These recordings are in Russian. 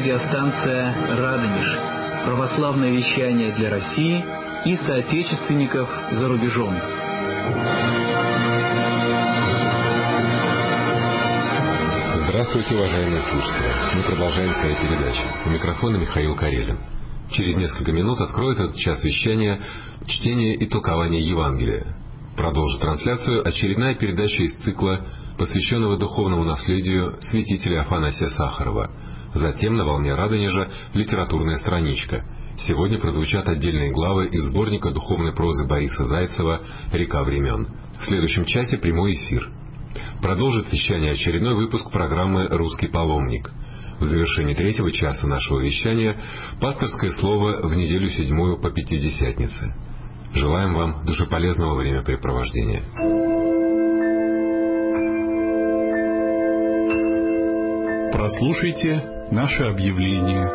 радиостанция «Радонеж». Православное вещание для России и соотечественников за рубежом. Здравствуйте, уважаемые слушатели. Мы продолжаем свою передачу. У микрофона Михаил Карелин. Через несколько минут откроет этот час вещания чтение и толкование Евангелия. Продолжит трансляцию очередная передача из цикла, посвященного духовному наследию святителя Афанасия Сахарова. Затем на волне Радонежа литературная страничка. Сегодня прозвучат отдельные главы из сборника духовной прозы Бориса Зайцева «Река времен». В следующем часе прямой эфир. Продолжит вещание очередной выпуск программы «Русский паломник». В завершении третьего часа нашего вещания пасторское слово в неделю 7 по Пятидесятнице. Желаем вам душеполезного времяпрепровождения. Прослушайте наше объявление.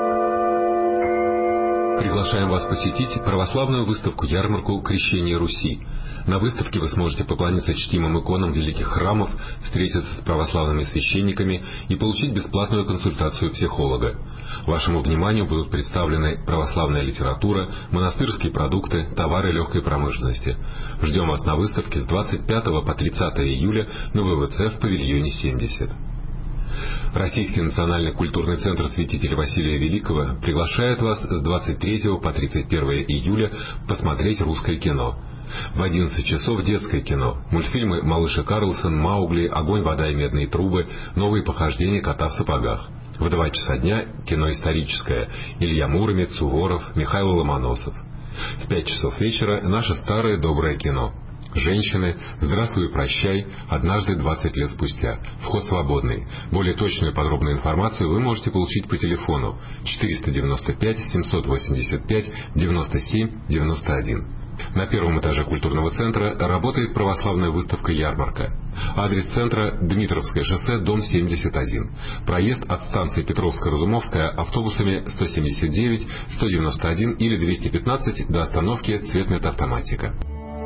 Приглашаем вас посетить православную выставку-ярмарку «Крещение Руси». На выставке вы сможете поклониться чтимым иконам великих храмов, встретиться с православными священниками и получить бесплатную консультацию психолога. Вашему вниманию будут представлены православная литература, монастырские продукты, товары легкой промышленности. Ждем вас на выставке с 25 по 30 июля на ВВЦ в павильоне 70. Российский национальный культурный центр святителя Василия Великого приглашает вас с 23 по 31 июля посмотреть русское кино. В 11 часов детское кино. Мультфильмы «Малыш и Карлсон», «Маугли», «Огонь, вода и медные трубы», «Новые похождения кота в сапогах». В 2 часа дня кино историческое. Илья Муромец, Суворов, Михаил Ломоносов. В 5 часов вечера наше старое доброе кино. «Женщины», «Здравствуй и прощай», «Однажды 20 лет спустя». Вход свободный. Более точную и подробную информацию вы можете получить по телефону 495 785 97 91. На первом этаже культурного центра работает православная выставка-ярмарка. Адрес центра — Дмитровское шоссе, дом 71. Проезд от станции Петровско-Разумовская автобусами 179, 191 или 215 до остановки «Цветмет-автоматика».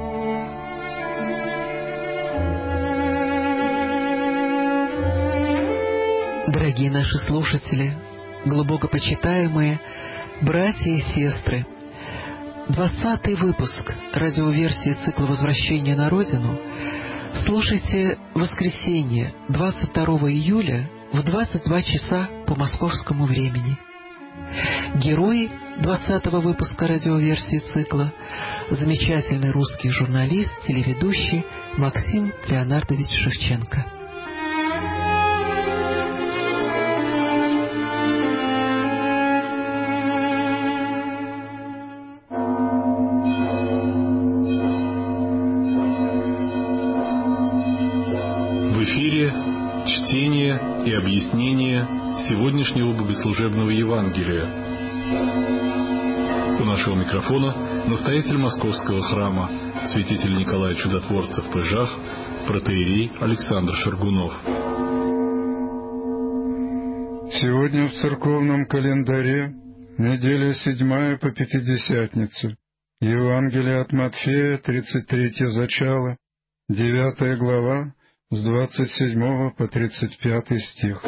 Дорогие наши слушатели, глубоко почитаемые братья и сестры, 20-й выпуск радиоверсии цикла «Возвращение на Родину» слушайте в воскресенье, 22 июля в 22 часа по московскому времени. Герой 20-го выпуска радиоверсии цикла — замечательный русский журналист, телеведущий Максим Леонардович Шевченко. В эфире чтение и объяснение сегодняшнего богослужебного Евангелия. У нашего микрофона настоятель Московского храма, святитель Николай Чудотворцев Пыжах, протоиерей Александр Шаргунов. Сегодня в церковном календаре неделя 7 по Пятидесятницу. Евангелие от Матфея, 33 зачало, 9 глава, с 27 по 35 стих.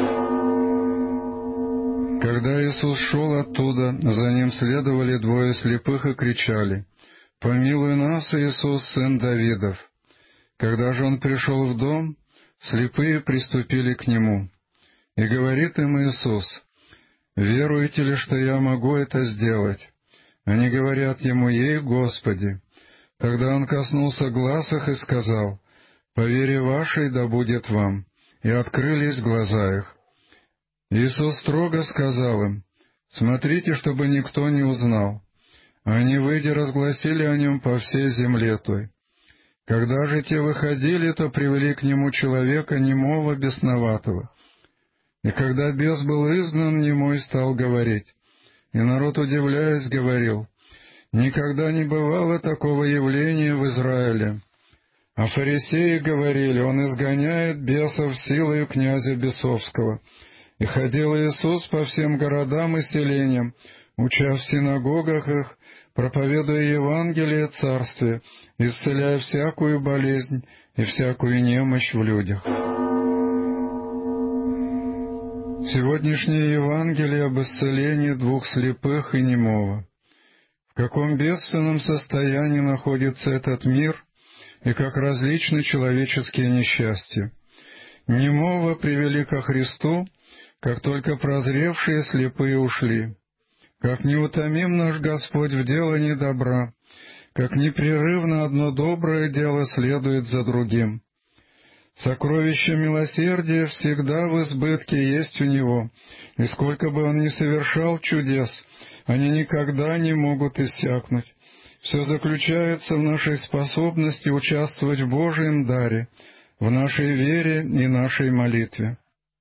Когда Иисус шел оттуда, за Ним следовали 2 слепых и кричали: «Помилуй нас, Иисус, сын Давидов!» Когда же Он пришел в дом, слепые приступили к Нему. И говорит им Иисус: «Веруете ли, что я могу это сделать?» Они говорят Ему: «Ей, Господи!» Тогда Он коснулся глаз их и сказал: «По вере вашей да будет вам». И открылись глаза их. Иисус строго сказал им: «Смотрите, чтобы никто не узнал». Они, выйдя, разгласили о Нем по всей земле той. Когда же те выходили, то привели к Нему человека немого, бесноватого. И когда бес был изгнан, немой стал говорить. И народ, удивляясь, говорил: «Никогда не бывало такого явления в Израиле». А фарисеи говорили: «Он изгоняет бесов силою князя бесовского». И ходил Иисус по всем городам и селениям, уча в синагогах их, проповедуя Евангелие Царствия, исцеляя всякую болезнь и всякую немощь в людях. Сегодняшнее Евангелие об исцелении 2 слепых и немого. В каком бедственном состоянии находится этот мир и как различны человеческие несчастья. Немого привели ко Христу, как только прозревшие слепые ушли. Как неутомим наш Господь в делании добра, как непрерывно одно доброе дело следует за другим. Сокровище милосердия всегда в избытке есть у Него, и сколько бы Он ни совершал чудес, они никогда не могут иссякнуть. Все заключается в нашей способности участвовать в Божьем даре, в нашей вере и нашей молитве.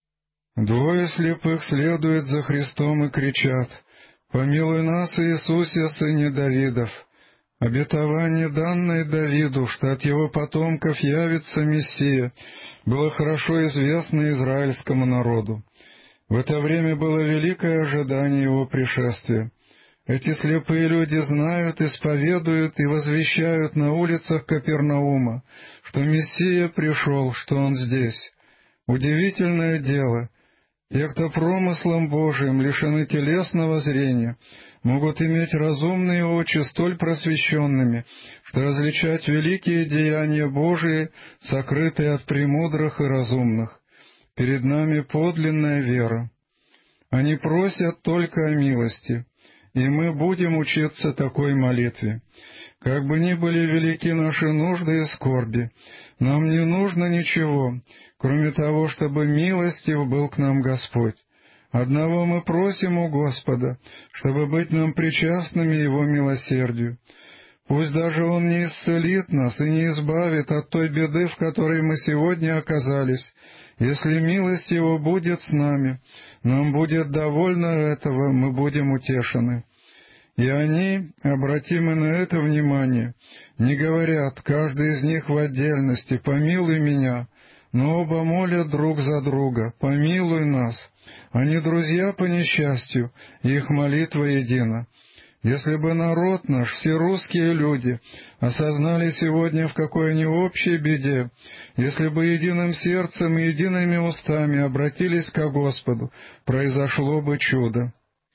2 слепых следуют за Христом и кричат: «Помилуй нас, Иисусе, сыне Давидов!» Обетование, данное Давиду, что от его потомков явится Мессия, было хорошо известно израильскому народу. В это время было великое ожидание его пришествия. Эти слепые люди знают, исповедуют и возвещают на улицах Капернаума, что Мессия пришел, что Он здесь. Удивительное дело! Те, кто промыслом Божиим лишены телесного зрения, могут иметь разумные очи столь просвещенными, что различать великие деяния Божии, сокрытые от премудрых и разумных. Перед нами подлинная вера. Они просят только о милости, и мы будем учиться такой молитве. Как бы ни были велики наши нужды и скорби, нам не нужно ничего, кроме того, чтобы милостив был к нам Господь. Одного мы просим у Господа, чтобы быть нам причастными Его милосердию. Пусть даже Он не исцелит нас и не избавит от той беды, в которой мы сегодня оказались. Если милость Его будет с нами, нам будет довольно этого, мы будем утешены. И они, обратимы на это внимание, не говорят, каждый из них в отдельности: «Помилуй меня», но оба молят друг за друга: «Помилуй нас». Они друзья по несчастью, и их молитва едина. Если бы народ наш, все русские люди, осознали сегодня, в какой они общей беде, если бы единым сердцем и едиными устами обратились ко Господу, произошло бы чудо.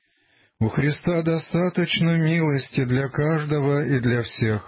У Христа достаточно милости для каждого и для всех.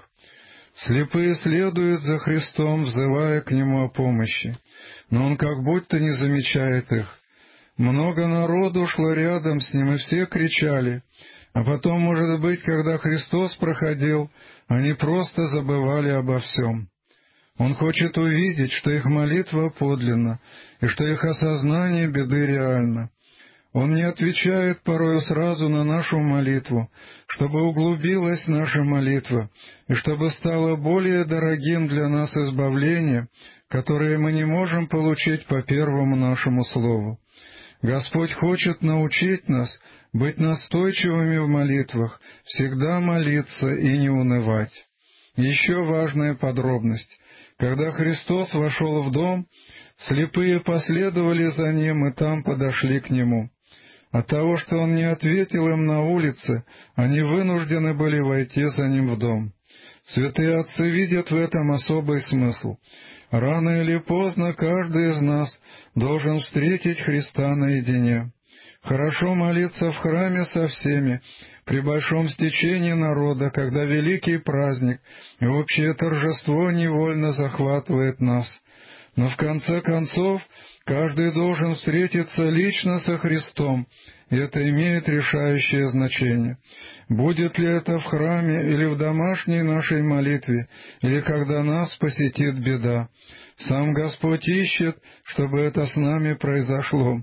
Слепые следуют за Христом, взывая к Нему о помощи, но Он как будто не замечает их. Много народу шло рядом с Ним, и все кричали, а потом, может быть, когда Христос проходил, они просто забывали обо всем. Он хочет увидеть, что их молитва подлинна, и что их осознание беды реально. Он не отвечает порою сразу на нашу молитву, чтобы углубилась наша молитва, и чтобы стало более дорогим для нас избавление, которое мы не можем получить по первому нашему слову. Господь хочет научить нас быть настойчивыми в молитвах, всегда молиться и не унывать. Еще важная подробность. Когда Христос вошел в дом, слепые последовали за Ним и там подошли к Нему. От того, что Он не ответил им на улице, они вынуждены были войти за Ним в дом. Святые отцы видят в этом особый смысл. Рано или поздно каждый из нас должен встретить Христа наедине. Хорошо молиться в храме со всеми, при большом стечении народа, когда великий праздник и общее торжество невольно захватывает нас. Но в конце концов каждый должен встретиться лично со Христом, и это имеет решающее значение. Будет ли это в храме или в домашней нашей молитве, или когда нас посетит беда, сам Господь ищет, чтобы это с нами произошло.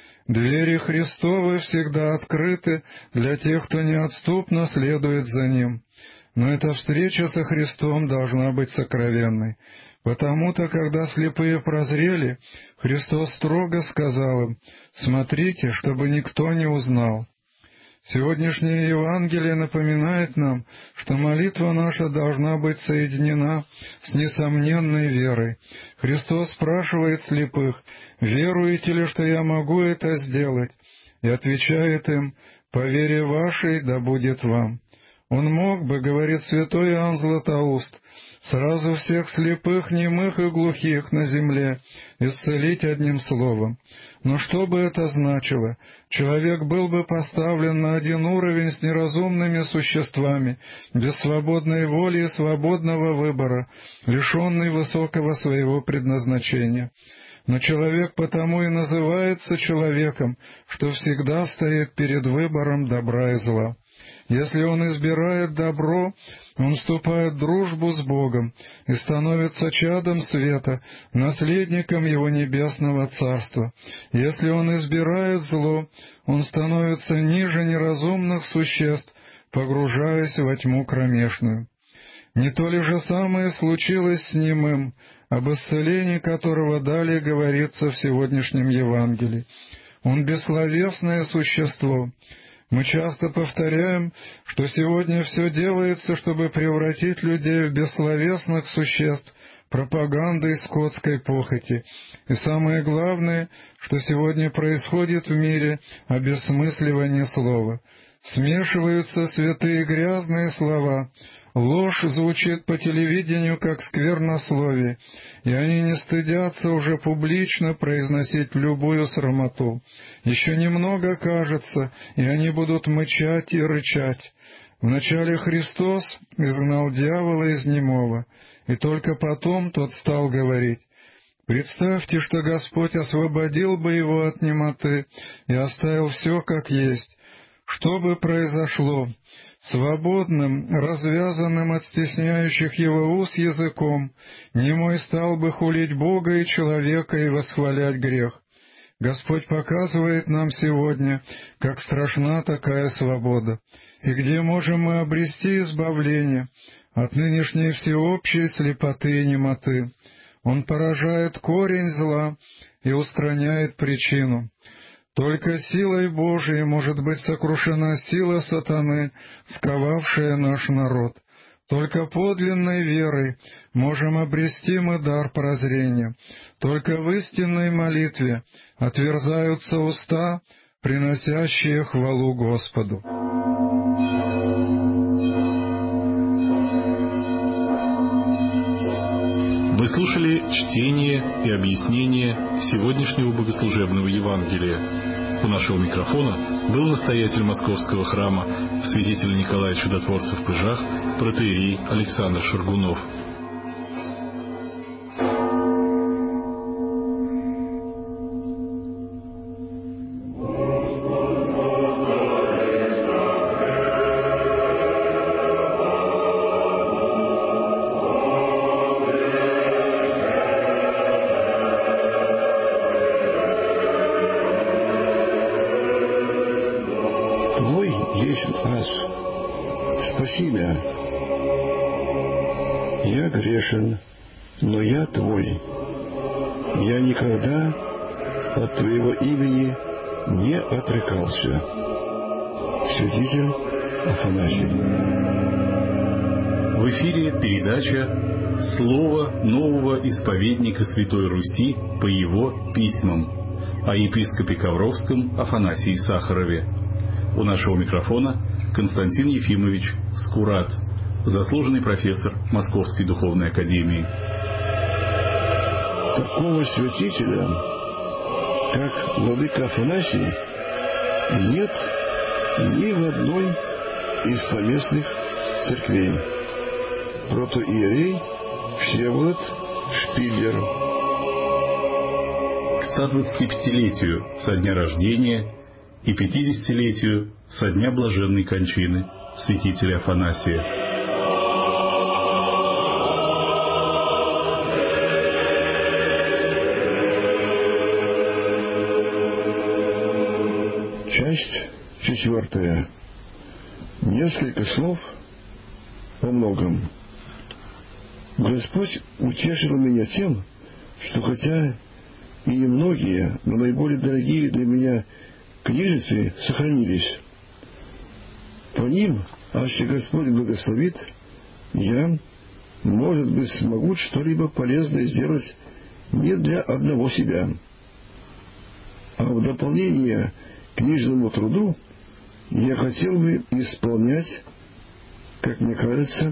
Двери Христовы всегда открыты для тех, кто неотступно следует за Ним. Но эта встреча со Христом должна быть сокровенной. Потому-то, когда слепые прозрели, Христос строго сказал им: «Смотрите, чтобы никто не узнал». Сегодняшнее Евангелие напоминает нам, что молитва наша должна быть соединена с несомненной верой. Христос спрашивает слепых: «Веруете ли, что я могу это сделать?» И отвечает им: «По вере вашей да будет вам». Он мог бы, говорит святой Иоанн Златоуст, сразу всех слепых, немых и глухих на земле исцелить одним словом. Но что бы это значило? Человек был бы поставлен на один уровень с неразумными существами, без свободной воли и свободного выбора, лишенный высокого своего предназначения. Но человек потому и называется человеком, что всегда стоит перед выбором добра и зла. Если он избирает добро, он вступает в дружбу с Богом и становится чадом света, наследником Его небесного Царства. Если он избирает зло, он становится ниже неразумных существ, погружаясь во тьму кромешную. Не то ли же самое случилось с немым, об исцелении которого далее говорится в сегодняшнем Евангелии. Он бессловесное существо. Мы часто повторяем, что сегодня все делается, чтобы превратить людей в бессловесных существ пропагандой скотской похоти. И самое главное, что сегодня происходит в мире обесмысливание слова. Смешиваются святые грязные слова, ложь звучит по телевидению как сквернословие, и они не стыдятся уже публично произносить любую срамоту. Еще немного, кажется, и они будут мычать и рычать. Вначале Христос изгнал дьявола из немого, и только потом тот стал говорить. Представьте, что Господь освободил бы его от немоты и оставил все как есть. Что бы произошло? Свободным, развязанным от стесняющих его уст языком, немой стал бы хулить Бога и человека и восхвалять грех. Господь показывает нам сегодня, как страшна такая свобода, и где можем мы обрести избавление от нынешней всеобщей слепоты и немоты. Он поражает корень зла и устраняет причину. Только силой Божией может быть сокрушена сила сатаны, сковавшая наш народ. Только подлинной верой можем обрести мы дар прозрения. Только в истинной молитве отверзаются уста, приносящие хвалу Господу. Вы слушали чтение и объяснение сегодняшнего богослужебного Евангелия. У нашего микрофона был настоятель Московского храма, святитель Николай Чудотворцев в Пыжах, протоиерей Александр Шаргунов. Спаси меня. Я грешен, но я Твой. Я никогда от Твоего имени не отрекался. Святитель Афанасий. В эфире передача «Слово нового исповедника Святой Руси по его письмам» о епископе Ковровском Афанасии Сахарове. У нашего микрофона Константин Ефимович Скурат, заслуженный профессор Московской Духовной Академии. Такого святителя, как владыка Афанасий, нет ни в одной из поместных церквей. Протоиерей Всеволод Шпиллер. К 125-летию со дня рождения и 50-летию со дня блаженной кончины святителя Афанасия. Часть 4. Несколько слов о многом. Господь утешил меня тем, что хотя и немногие, но наиболее дорогие для меня книжицы сохранились. По ним, аще Господь благословит, я, может быть, смогу что-либо полезное сделать не для одного себя, а в дополнение к книжному труду я хотел бы исполнять, как мне кажется,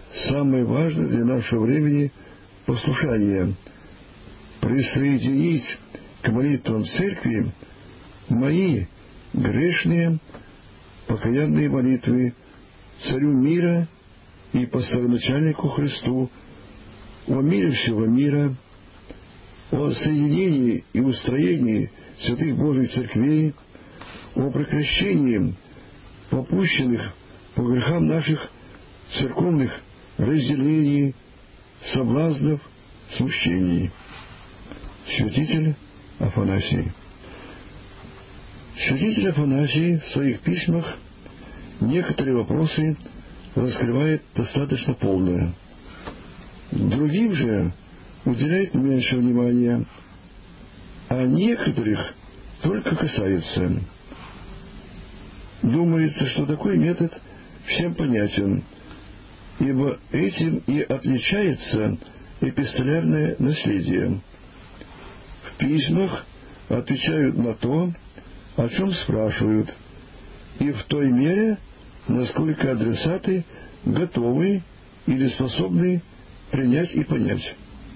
самое важное для нашего времени послушание — присоединить к молитвам Церкви мои грешные покаянные молитвы Царю мира и Построеначальнику Христу о мире всего мира, о соединении и устроении святых Божьих церквей, о прекращении попущенных по грехам наших церковных разделений, соблазнов, смущений. Святитель Афанасий. Святитель Афанасий в своих письмах некоторые вопросы раскрывает достаточно полно. Другим же уделяет меньше внимания, а некоторых только касается. Думается, что такой метод всем понятен, ибо этим и отличается эпистолярное наследие. В письмах отвечают на то, о чем спрашивают, и в той мере, насколько адресаты готовы или способны принять и понять.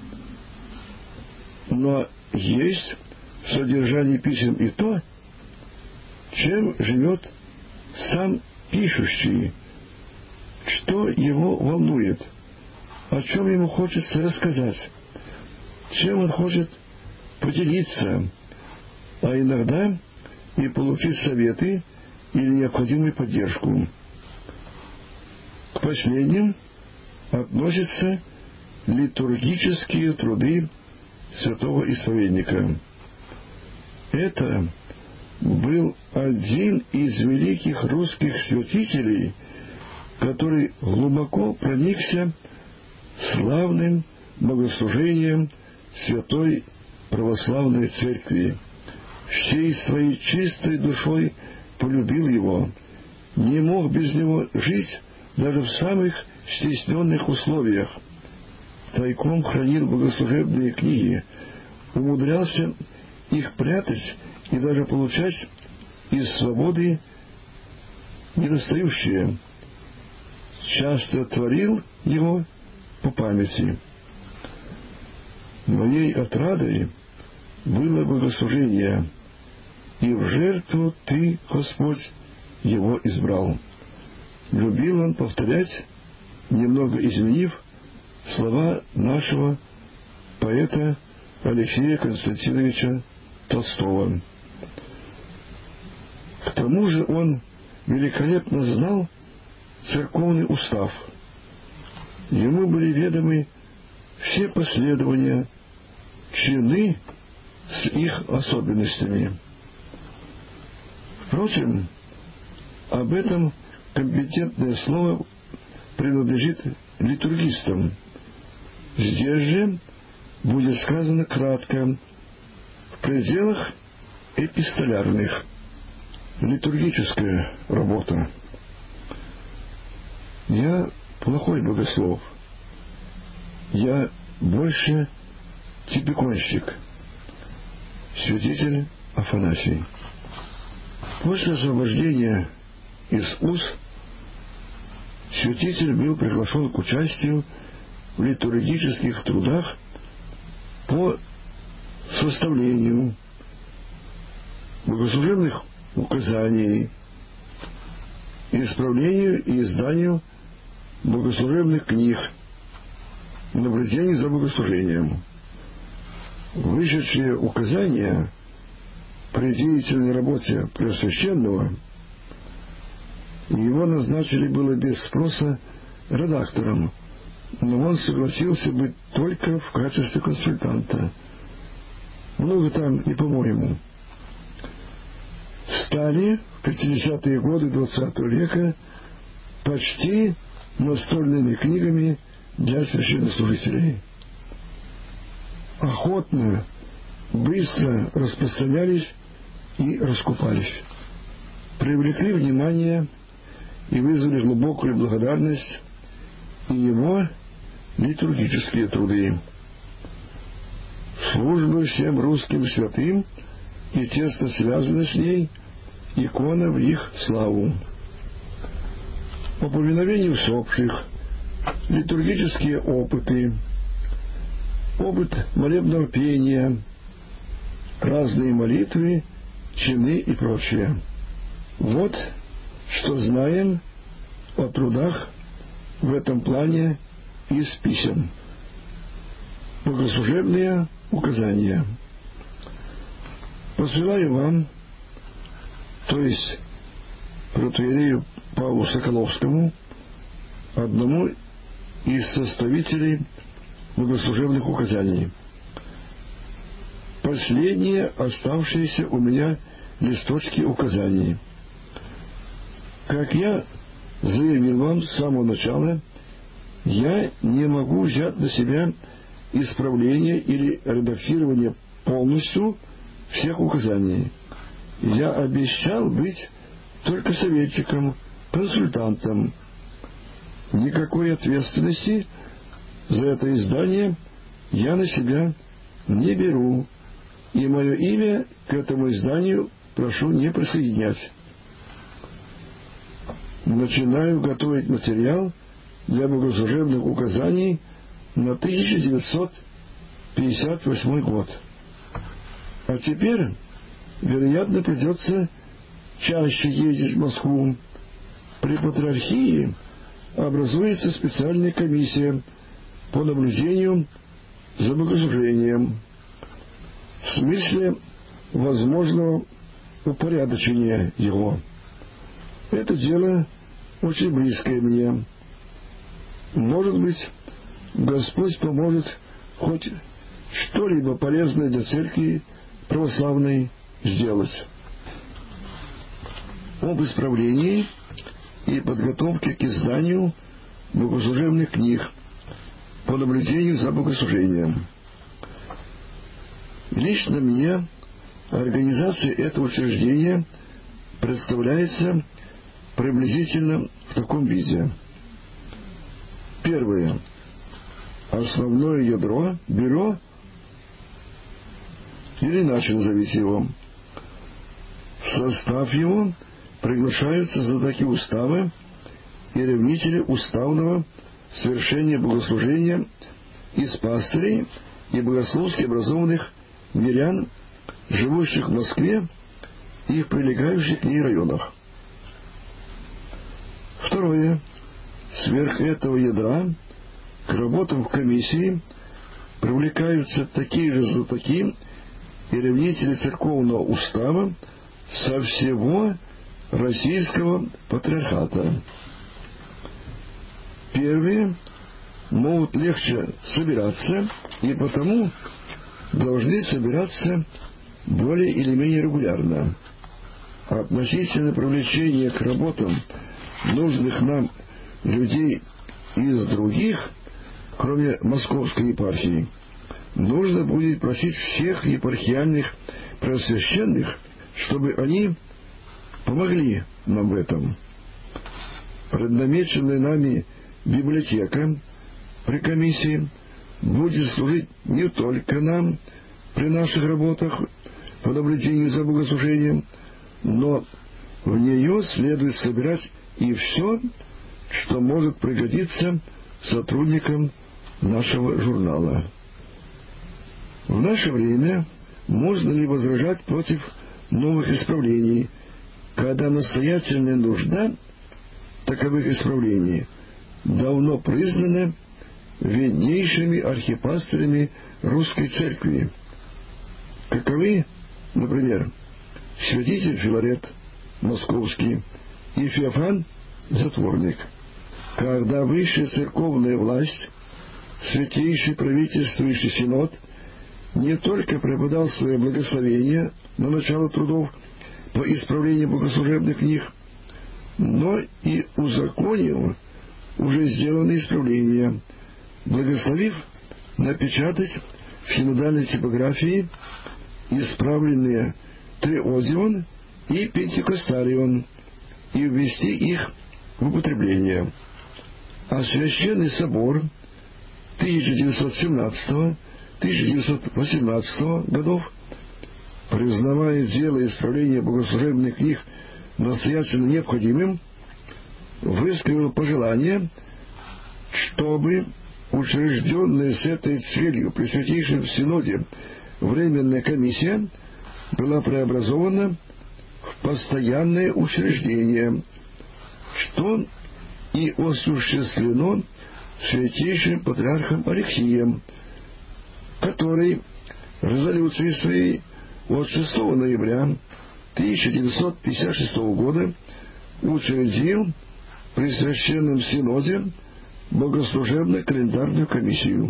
Но есть в содержании писем и то, чем живет сам пишущий, что его волнует, о чем ему хочется рассказать, чем он хочет поделиться, а иногда и получить советы или необходимую поддержку. К последним относятся литургические труды святого исповедника. Это был один из великих русских святителей, который глубоко проникся славным богослужением Святой Православной Церкви, всей своей чистой душой полюбил его, не мог без него жить даже в самых стесненных условиях, тайком хранил богослужебные книги, умудрялся их прятать и даже получать из свободы недостающее, часто творил его по памяти. Моей отрадой было богослужение, и в жертву Ты, Господь, его избрал. Любил он повторять, немного изменив, слова нашего поэта Алексея Константиновича Толстого. К тому же он великолепно знал церковный устав. Ему были ведомы все последования, чины с их особенностями. Впрочем, об этом компетентное слово принадлежит литургистам. Здесь же будет сказано кратко, в пределах эпистолярных. Литургическая работа. Я плохой богослов. Я больше типиконщик. Святитель Афанасий. После освобождения из уз святитель был приглашен к участию в литургических трудах по составлению богослужебных указаний, исправлению и изданию богослужебных книг, наблюдений за богослужением. Вышедшие указания при деятельной работе Преосвященного его назначили было без спроса редактором, но он согласился быть только в качестве консультанта. Много там не по-моему. Стали в 50-е годы XX века почти настольными книгами для священнослужителей. Охотно, быстро распространялись и раскупались. Привлекли внимание и вызвали глубокую благодарность и его литургические труды. Службы всем русским святым и тесно связана с ней икона в их славу. По повиновению усопших, литургические опыты, опыт молебного пения, разные молитвы, чины и прочее. Вот что знаем о трудах в этом плане из писем. Богослужебные указания. Посылаю вам, то есть протоиерею Павлу Соколовскому, одному из составителей богослужебных указаний, последние оставшиеся у меня листочки указаний. Как я заявил вам с самого начала, я не могу взять на себя исправление или редактирование полностью всех указаний. Я обещал быть только советчиком, консультантом. Никакой ответственности за это издание я на себя не беру, и мое имя к этому изданию прошу не присоединять. Начинаю готовить материал для богослужебных указаний на 1958 год. А теперь, вероятно, придется чаще ездить в Москву. При Патриархии образуется специальная комиссия по наблюдению за богослужением в смысле возможного упорядочения его. Это дело очень близкое мне. Может быть, Господь поможет хоть что-либо полезное для церкви православной сделать. Об исправлении и подготовке к изданию богослужебных книг по наблюдению за богослужением. Лично мне организация этого учреждения представляется приблизительно в таком виде. Первое. Основное ядро, бюро, или иначе назовите его. В состав его приглашаются знатоки устава и ревнители уставного совершения богослужения из пастырей и богословски образованных мирян, живущих в Москве и их прилегающих к ней районах. Второе. Сверх этого ядра к работам в комиссии привлекаются такие же знатоки и ревнители церковного устава со всего Российского патриархата. Первые могут легче собираться и потому должны собираться более или менее регулярно. Относительно привлечения к работам нужных нам людей из других, кроме Московской епархии, нужно будет просить всех епархиальных преосвященных, чтобы они помогли нам в этом. Преднамеченная нами библиотека при комиссии будет служить не только нам при наших работах по наблюдению за богослужением, но в нее следует собирать и все, что может пригодиться сотрудникам нашего журнала. В наше время можно ли возражать против новых исправлений, когда настоятельная нужда таковых исправлений давно признана виднейшими архипастырями Русской Церкви, каковы, например, святитель Филарет Московский и Феофан Затворник. Когда высшая церковная власть, святейший правительствующий синод, не только преподал свое благословение на начало трудов по исправлению богослужебных книг, но и узаконил уже сделанные исправления, благословив напечатать в синодальной типографии исправленные Триодион и Пентекостарион и ввести их в употребление. А Священный собор 1917-1918 годов, признавая дело исправления богослужебных книг настоятельно необходимым, высказал пожелание чтобы учрежденная с этой целью при Святейшем Синоде Временная комиссия была преобразована в постоянное учреждение, что и осуществлено Святейшим Патриархом Алексием, который резолюцией своей от 6 ноября 1956 года учредил при Священном Синоде Богослужебно-календарную комиссию.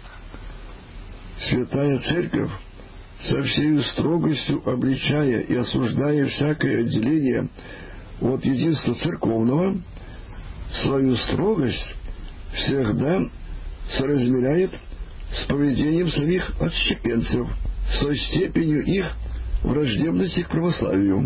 Святая Церковь, со всей строгостью обличая и осуждая всякое отделение от единства церковного, свою строгость всегда соразмеряет с поведением самих отщепенцев, со степенью их враждебности к православию.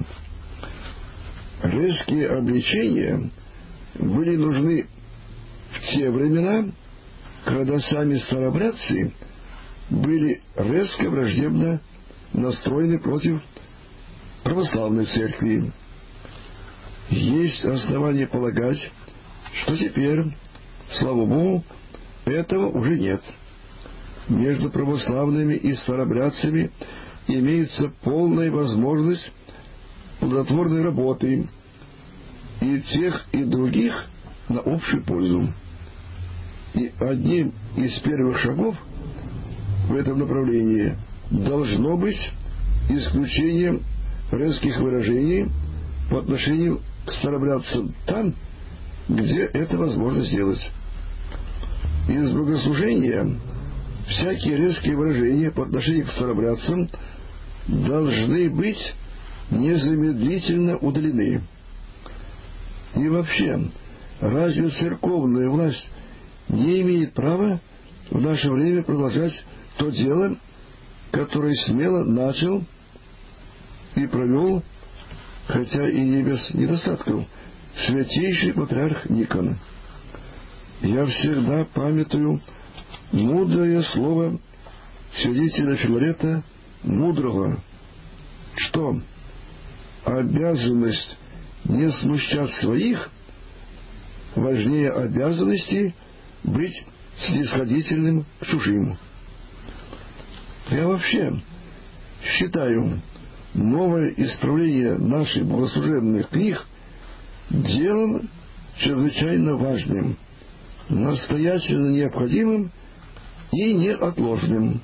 Резкие обличения были нужны в те времена, когда сами старообрядцы были резко враждебно настроены против православной церкви. Есть основания полагать, что теперь, слава Богу, этого уже нет. Между православными и старообрядцами имеется полная возможность плодотворной работы и тех, и других на общую пользу. И одним из первых шагов в этом направлении должно быть исключением резких выражений по отношению к старообрядцам там, где это возможно сделать. Из богослужения всякие резкие выражения по отношению к старообрядцам должны быть незамедлительно удалены. И вообще, разве церковная власть не имеет права в наше время продолжать то дело, которое смело начал и провел, хотя и не без недостатков, святейший патриарх Никон? Я всегда памятую мудрое слово святителя Филарета Мудрого, что обязанность не смущать своих важнее обязанности быть снисходительным к чужим. Я вообще считаю новое исправление наших богослужебных книг делом чрезвычайно важным, настоятельно необходимым и неотложным.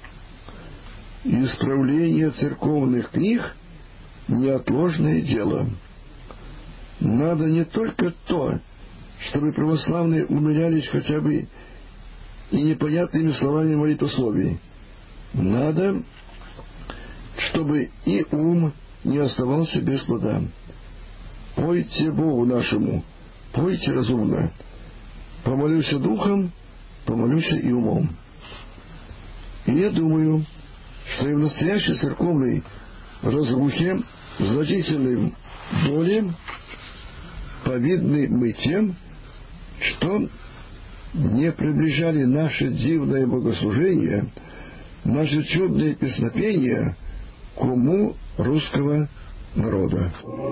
Исправление церковных книг — неотложное дело. Надо не только то, чтобы православные умилялись хотя бы и непонятными словами молитвословий. Надо, чтобы и ум не оставался без плода. Пойте Богу нашему, пойте разумно. Помолюся духом, помолюся и умом. И я думаю, что и в настоящей церковной разрухе значительной доли повинны мы тем, что не приближали наше дивное богослужение, наше чудное песнопение к уму русского народа.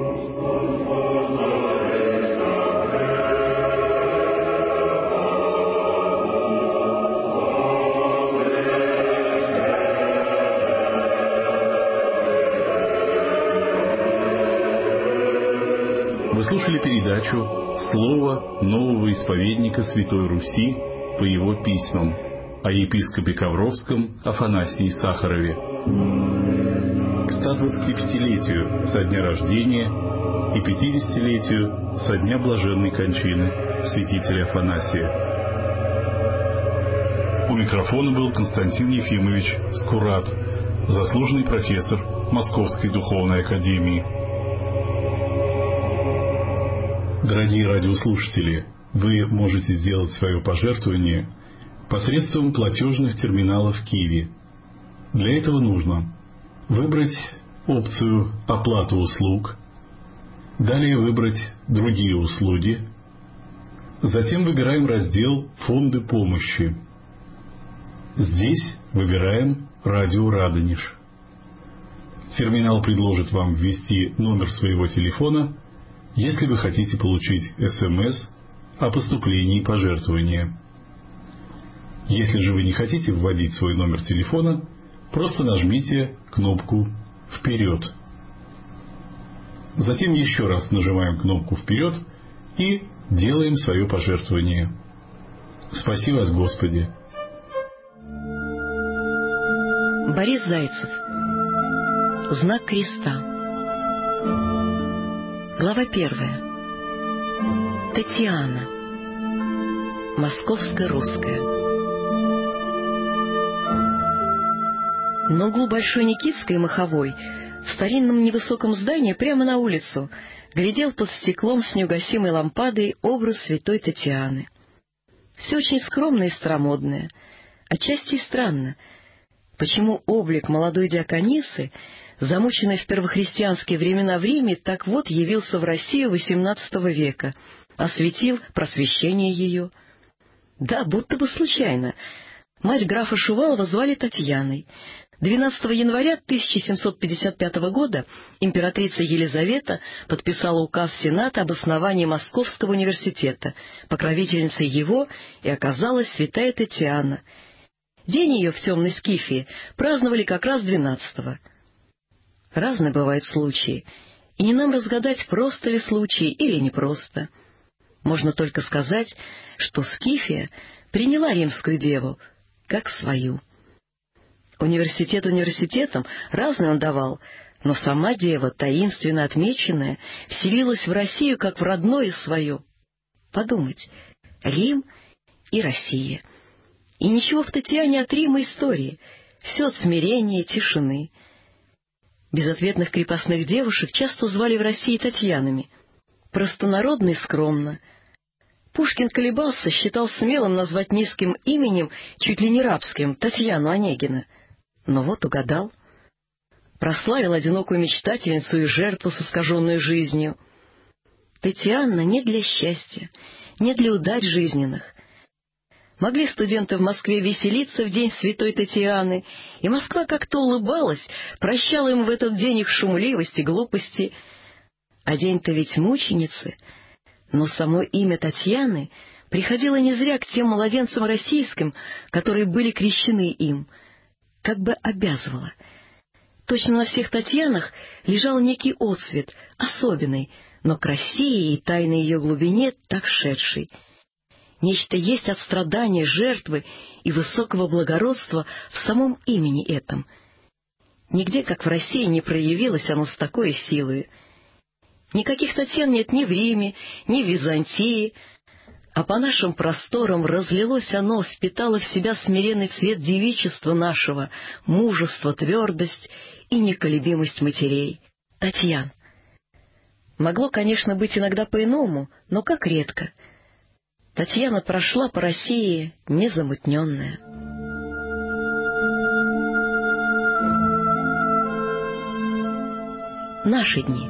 Вы слушали передачу «Слово нового исповедника Святой Руси по его письмам» о епископе Ковровском Афанасии Сахарове. К 125-летию со дня рождения и 50-летию со дня блаженной кончины святителя Афанасия. У микрофона был Константин Ефимович Скурат, заслуженный профессор Московской Духовной Академии. Дорогие радиослушатели, вы можете сделать свое пожертвование посредством платежных терминалов Киви. Для этого нужно выбрать опцию «Оплата услуг», далее выбрать «Другие услуги», затем выбираем раздел «Фонды помощи». Здесь выбираем «Радио Радонеж». Терминал предложит вам ввести номер своего телефона, если вы хотите получить СМС о поступлении пожертвования. Если же вы не хотите вводить свой номер телефона, просто нажмите кнопку «Вперед». Затем еще раз нажимаем кнопку «Вперед» и делаем свое пожертвование. Спаси вас, Господи! Борис Зайцев. Знак креста. Глава 1. Татьяна. Московская русская. На углу Большой Никитской и Маховой, в старинном невысоком здании прямо на улицу, глядел под стеклом с неугасимой лампадой образ святой Татьяны. Все очень скромное и старомодное, отчасти и странно. Почему облик молодой диаконисы, замученной в первохристианские времена в Риме, так вот явился в Россию XVIII века, осветил просвещение ее? Да, будто бы случайно. Мать графа Шувалова звали Татьяной. 12 января 1755 года императрица Елизавета подписала указ Сената об основании Московского университета. Покровительницей его и оказалась святая Татьяна. День ее в темной Скифии праздновали как раз 12-го. Разные бывают случаи, и не нам разгадать, просто ли случай или непросто. Можно только сказать, что Скифия приняла римскую деву как свою. Университет университетом, разный он давал, но сама дева, таинственно отмеченная, вселилась в Россию как в родное свое. Подумать, Рим и Россия. И ничего в Татьяне от Рима истории, все от смирения, тишины. Безответных крепостных девушек часто звали в России Татьянами. Простонародно и скромно. Пушкин колебался, считал смелым назвать низким именем, чуть ли не рабским, Татьяну Онегина. Но вот угадал. Прославил одинокую мечтательницу и жертву с искаженной жизнью. Татьяна не для счастья, не для удач жизненных. Могли студенты в Москве веселиться в день святой Татьяны, и Москва как-то улыбалась, прощала им в этот день их шумливость и глупости. А день-то ведь мученицы. Но само имя Татьяны приходило не зря к тем младенцам российским, которые были крещены им, как бы обязывало. Точно на всех Татьянах лежал некий отсвет, особенный, но к России и тайной ее глубине так шедший. Нечто есть от страдания, жертвы и высокого благородства в самом имени этом. Нигде, как в России, не проявилось оно с такой силой. Никаких Татьян нет ни в Риме, ни в Византии, а по нашим просторам разлилось оно, впитало в себя смиренный цвет девичества нашего, мужество, твердость и неколебимость матерей. Татьян. Могло, конечно, быть иногда по-иному, но как редко. Татьяна прошла по России незамутненная. Наши дни.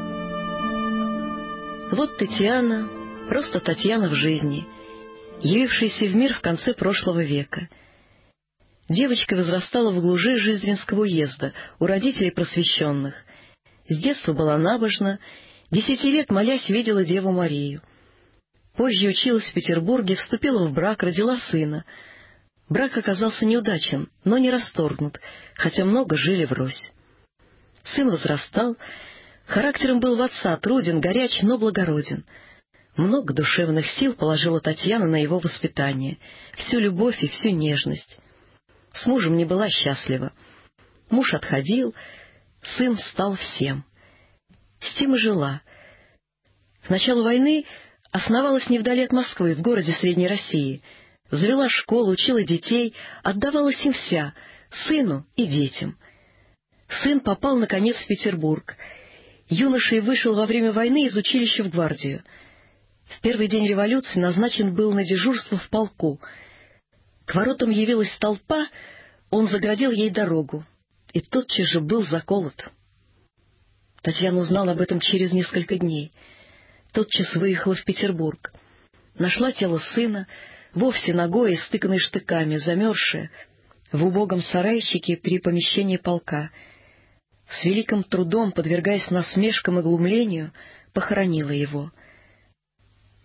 Вот Татьяна, просто Татьяна в жизни, явившаяся в мир в конце прошлого века. Девочка возрастала в глуши Жиздринского уезда, у родителей просвещенных. С детства была набожна, 10 лет, молясь, видела Деву Марию. Позже училась в Петербурге, вступила в брак, родила сына. Брак оказался неудачен, но не расторгнут, хотя много жили врозь. Сын возрастал, характером был в отца, труден, горяч, но благороден. Много душевных сил положила Татьяна на его воспитание, всю любовь и всю нежность. С мужем не была счастлива. Муж отходил, сын стал всем. С тем и жила. В начало войны основалась не вдали от Москвы, в городе Средней России. Завела школу, учила детей, отдавалась им вся, сыну и детям. Сын попал, наконец, в Петербург. Юношей вышел во время войны из училища в гвардию. В первый день революции назначен был на дежурство в полку. К воротам явилась толпа, он заградил ей дорогу, и тотчас же был заколот. Татьяна узнала об этом через несколько дней. Тотчас выехала в Петербург. Нашла тело сына, вовсе нагое, стыканное штыками, замерзшее, в убогом сарайчике при помещении полка. С великим трудом, подвергаясь насмешкам и глумлению, похоронила его.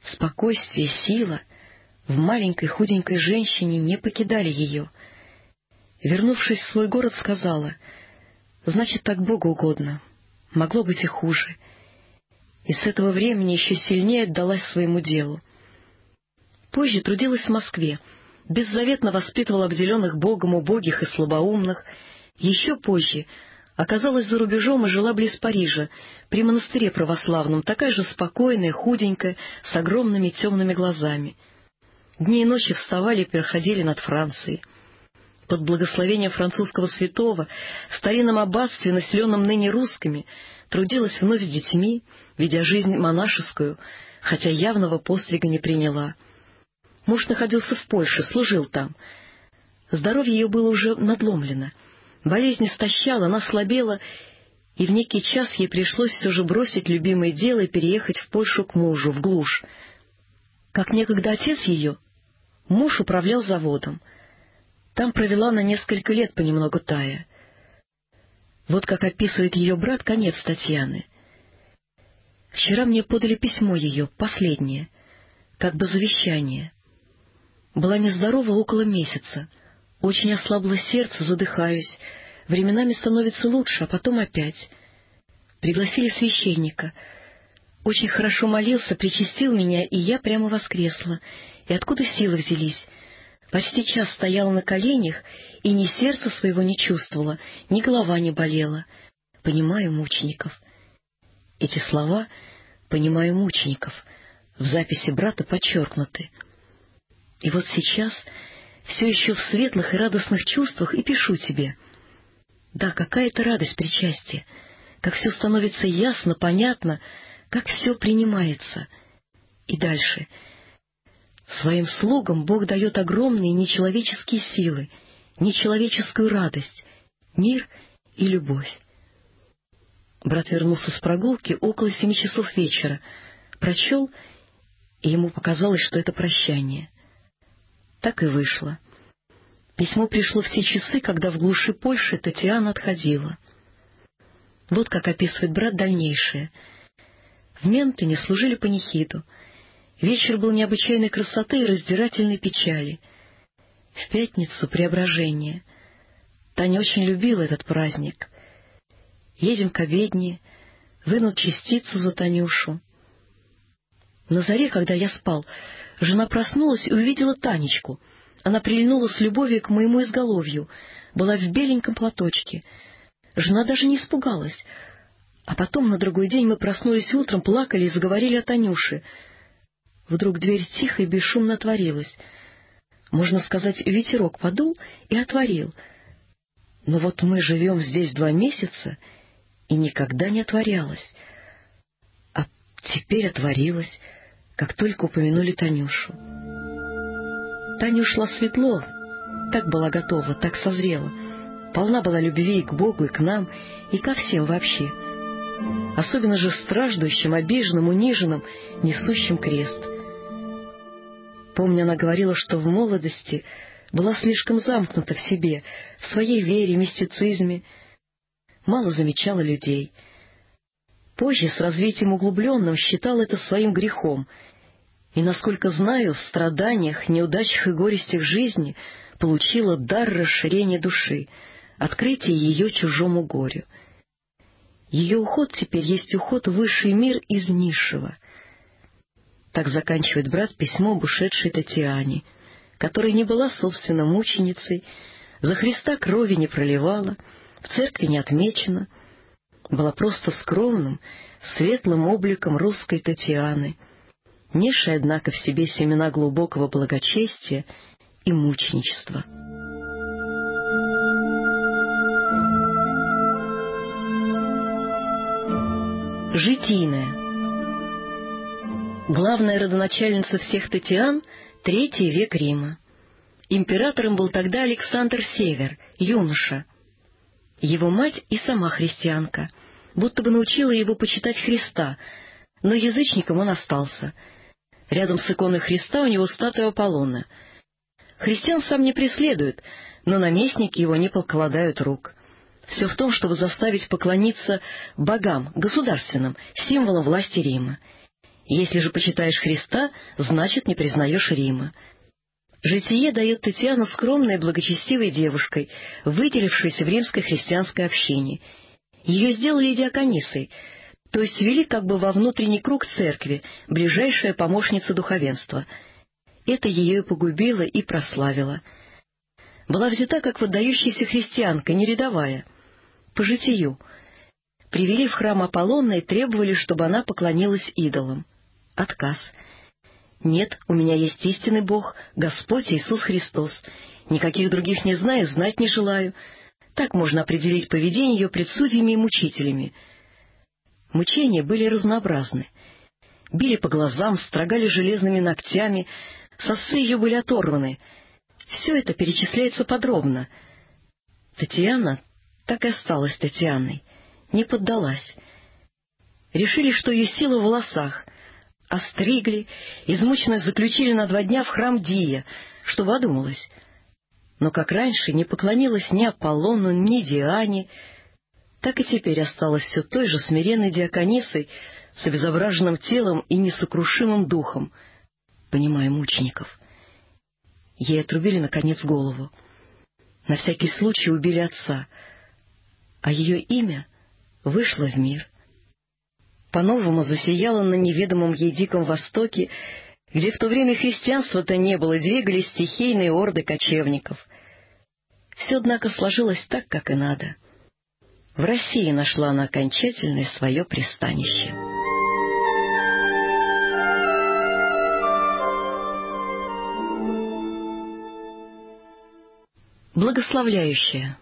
Спокойствие, сила в маленькой худенькой женщине не покидали ее. Вернувшись в свой город, сказала: «Значит, так Богу угодно. Могло быть и хуже». И с этого времени еще сильнее отдалась своему делу. Позже трудилась в Москве, беззаветно воспитывала обделенных Богом убогих и слабоумных. Еще позже оказалась за рубежом и жила близ Парижа, при монастыре православном, такая же спокойная, худенькая, с огромными темными глазами. Дни и ночи вставали и переходили над Францией. Под благословением французского святого в старинном аббатстве, населенном ныне русскими, трудилась вновь с детьми, ведя жизнь монашескую, хотя явного пострига не приняла. Муж находился в Польше, служил там. Здоровье ее было уже надломлено. Болезнь истощала, она слабела, и в некий час ей пришлось все же бросить любимое дело и переехать в Польшу к мужу, в глушь. Как некогда отец ее, муж управлял заводом. Там провела на несколько лет, понемногу тая. Вот как описывает ее брат конец Татьяны. «Вчера мне подали письмо ее, последнее, как бы завещание. Была нездорова около месяца, очень ослабло сердце, задыхаюсь, временами становится лучше, а потом опять. Пригласили священника. Очень хорошо молился, причастил меня, и я прямо воскресла. И откуда силы взялись? Почти час стояла на коленях, и ни сердца своего не чувствовала, ни голова не болела. Понимаю мучеников». Эти слова «понимаю мучеников» в записи брата подчеркнуты. И вот сейчас, все еще в светлых и радостных чувствах, и пишу тебе. Да, какая-то радость причастия, как все становится ясно, понятно, как все принимается. И дальше. Своим слугам Бог дает огромные нечеловеческие силы, нечеловеческую радость, мир и любовь. Брат вернулся с прогулки около 7 часов вечера, прочел, и ему показалось, что это прощание. Так и вышло. Письмо пришло в те часы, когда в глуши Польши Татьяна отходила. Вот как описывает брат дальнейшее. В Ментоне служили панихиду. Вечер был необычайной красоты и раздирательной печали. В пятницу Преображение. Таня очень любила этот праздник. Едем к обедне, вынут частицу за Танюшу. На заре, когда я спал, жена проснулась и увидела Танечку. Она прильнула с любовью к моему изголовью, была в беленьком платочке. Жена даже не испугалась. А потом на другой день мы проснулись утром, плакали и заговорили о Танюше. Вдруг дверь тихо и бесшумно отворилась. Можно сказать, ветерок подул и отворил. Но вот мы живем здесь 2 месяца, и никогда не отворялась. А теперь отворилась, как только упомянули Танюшу. Таня ушла светло, так была готова, так созрела. Полна была любви и к Богу, и к нам, и ко всем вообще. Особенно же страждущим, обиженным, униженным, несущим крест. Помню, она говорила, что в молодости была слишком замкнута в себе, в своей вере, мистицизме, мало замечала людей. Позже, с развитием углубленным, считала это своим грехом, и, насколько знаю, в страданиях, неудачах и горестях жизни получила дар расширения души, открытия ее чужому горю. Ее уход теперь есть уход в высший мир из низшего. Так заканчивает брат письмо об ушедшей Татьяне, которая не была, собственно, мученицей, за Христа крови не проливала, в церкви не отмечена, была просто скромным, светлым обликом русской Татьяны, несшей, однако, в себе семена глубокого благочестия и мученичества. Житийная. Главная родоначальница всех Татьян — III век Рима. Императором был тогда Александр Север, юноша. Его мать и сама христианка, будто бы научила его почитать Христа, но язычником он остался. Рядом с иконой Христа у него статуя Аполлона. Христиан сам не преследует, но наместники его не покладают рук. Все в том, чтобы заставить поклониться богам, государственным, символам власти Рима. Если же почитаешь Христа, значит, не признаешь Рима. Житие дает Татьяну скромной и благочестивой девушкой, выделившейся в римской христианской общине. Ее сделали диаконисой, то есть ввели как бы во внутренний круг церкви, ближайшая помощница духовенства. Это ее и погубило, и прославило. Была взята как выдающаяся христианка, не рядовая, по житию. Привели в храм Аполлона и требовали, чтобы она поклонилась идолам. Отказ. «Нет, у меня есть истинный Бог, Господь Иисус Христос. Никаких других не знаю, знать не желаю». Так можно определить поведение ее пред судьями и мучителями. Мучения были разнообразны. Били по глазам, строгали железными ногтями, сосы ее были оторваны. Все это перечисляется подробно. Татьяна так и осталась Татьяной, не поддалась. Решили, что ее сила в волосах. Остригли, измученно заключили на 2 дня в храм Дия, чтобы одумалась. Но, как раньше, не поклонилась ни Аполлону, ни Диане, так и теперь осталась все той же смиренной диаконисой с обезображенным телом и несокрушимым духом, понимая мучеников. Ей отрубили, наконец, голову. На всякий случай убили отца, а ее имя вышло в мир. По-новому засияло на неведомом ей диком Востоке, где в то время христианства-то не было, двигались стихийные орды кочевников. Все, однако, сложилось так, как и надо. В России нашла она окончательное свое пристанище. Благословляющая.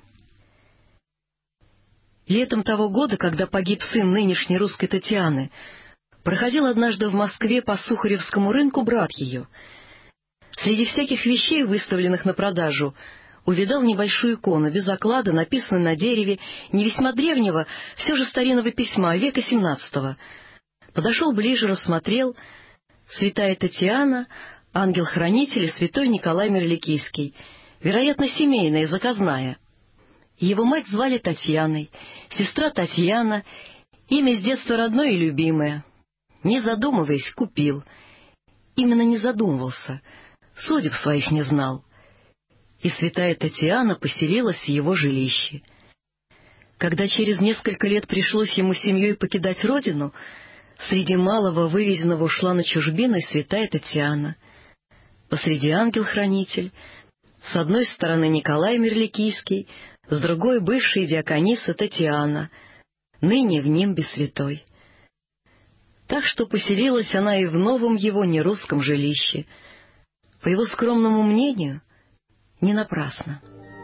Летом того года, когда погиб сын нынешней русской Татьяны, проходил однажды в Москве по Сухаревскому рынку брат ее. Среди всяких вещей, выставленных на продажу, увидал небольшую икону, без оклада, написанную на дереве, не весьма древнего, все же старинного письма, века XVII. Подошел ближе, рассмотрел. Святая Татьяна, ангел-хранитель и святой Николай Мирликийский, вероятно, семейная, заказная. Его мать звали Татьяной, сестра Татьяна, имя с детства родное и любимое. Не задумываясь, купил. Именно не задумывался, судеб своих не знал. И святая Татьяна поселилась в его жилище. Когда через несколько лет пришлось ему семьей покидать родину, среди малого вывезенного ушла на чужбину и святая Татьяна. Посреди ангел-хранитель, с одной стороны Николай Мирликийский, с другой бывшая диакониса Татьяна, ныне в Нимбе святой. Так что поселилась она и в новом его нерусском жилище. По его скромному мнению, не напрасно.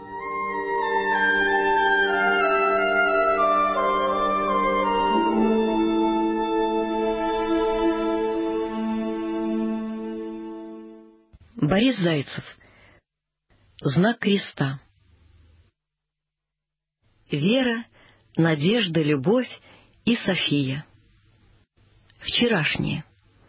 Борис Зайцев. Знак креста. Вера, надежда, любовь и София. Вчерашнее.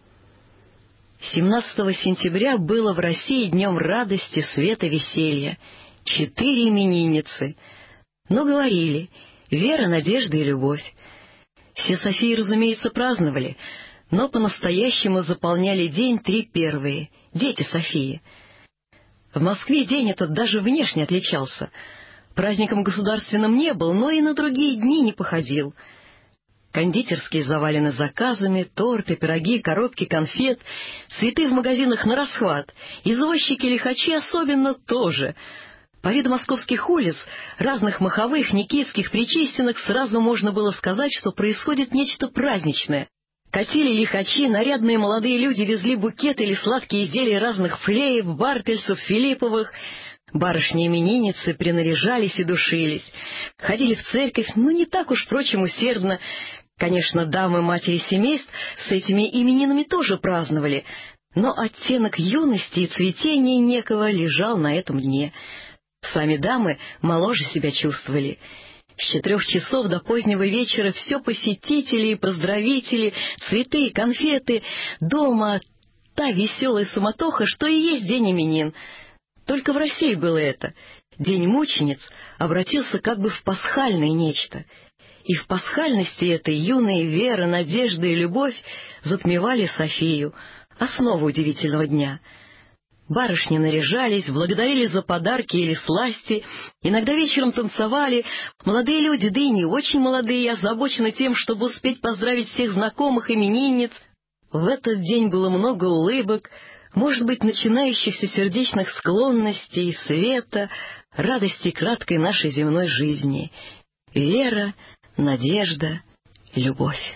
17 сентября было в России днем радости, света, веселья. 4 именинницы. Но говорили: вера, надежда и любовь. Все Софии, разумеется, праздновали, но по-настоящему заполняли день 3 первые — дети Софии. В Москве день этот даже внешне отличался. Праздником государственным не был, но и на другие дни не походил. Кондитерские завалены заказами, торты, пироги, коробки конфет, цветы в магазинах на расхват, извозчики-лихачи особенно тоже. По виду московских улиц, разных маховых, никитских, причистенных, сразу можно было сказать, что происходит нечто праздничное. Катили лихачи, нарядные молодые люди везли букеты или сладкие изделия разных флеев, баркельцев, филипповых. Барышни-именинницы принаряжались и душились, ходили в церковь, но не так уж, впрочем, усердно. Конечно, дамы-матери семейств с этими именинами тоже праздновали, но оттенок юности и цветения некого лежал на этом дне. Сами дамы моложе себя чувствовали. С 4 часов до позднего вечера все посетители и поздравители, цветы и конфеты, дома та веселая суматоха, что и есть день именин. Только в России было это. День мучениц обратился как бы в пасхальное нечто. И в пасхальности этой юные вера, надежда и любовь затмевали Софию, основу удивительного дня. Барышни наряжались, благодарили за подарки или сласти, иногда вечером танцевали. Молодые люди, да и не очень молодые, озабочены тем, чтобы успеть поздравить всех знакомых именинниц. В этот день было много улыбок, может быть, начинающихся сердечных склонностей, света, радости краткой нашей земной жизни. Вера, надежда, любовь.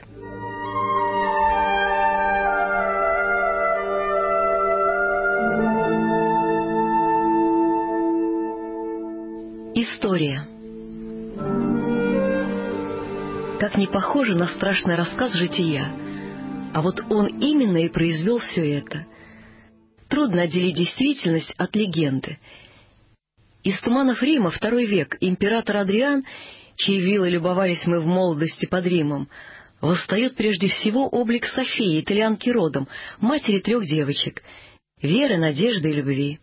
История. Как не похоже на страшный рассказ жития, а вот он именно и произвел все это. Трудно отделить действительность от легенды. Из туманов Рима, II век, император Адриан, чьи виллы любовались мы в молодости под Римом, восстает прежде всего облик Софии, итальянки родом, матери 3 девочек — веры, надежды и любви.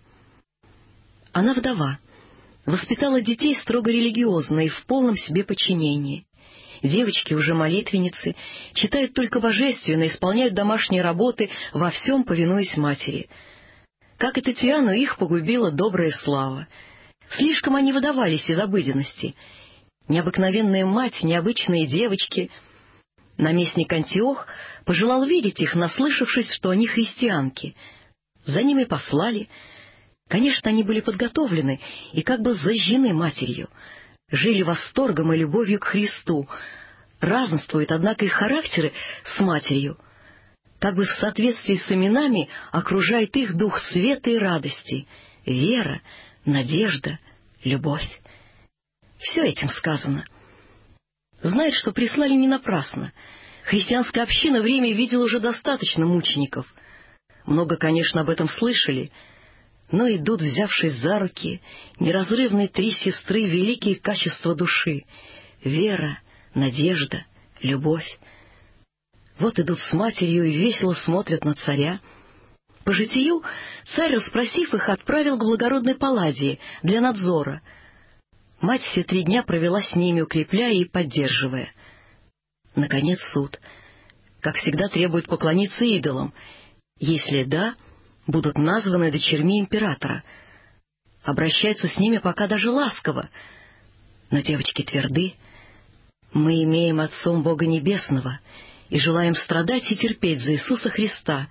Она вдова, воспитала детей строго религиозно и в полном себе подчинении. Девочки уже молитвенницы, читают только божественно, исполняют домашние работы, во всем повинуясь матери. Как и Татьяну, их погубила добрая слава. Слишком они выдавались из обыденности. Необыкновенная мать, необычные девочки. Наместник Антиох пожелал видеть их, наслышавшись, что они христианки. За ними послали. Конечно, они были подготовлены и как бы зажжены матерью. Жили восторгом и любовью к Христу. Разнствуют, однако, их характеры с матерью. Как бы в соответствии с именами окружает их дух света и радости, вера, надежда, любовь. Все этим сказано. Знает, что прислали не напрасно. Христианская община в Риме видела уже достаточно мучеников. Много, конечно, об этом слышали, но идут, взявшись за руки, неразрывные 3 сестры, великие качества души — вера, надежда, любовь. Вот идут с матерью и весело смотрят на царя. По житию царь, расспросив их, отправил к благородной Палладии для надзора. Мать все 3 дня провела с ними, укрепляя и поддерживая. Наконец суд. Как всегда, требует поклониться идолам. Если да, будут названы дочерьми императора. Обращаются с ними пока даже ласково. Но девочки тверды. Мы имеем Отцом Бога Небесного и желаем страдать и терпеть за Иисуса Христа.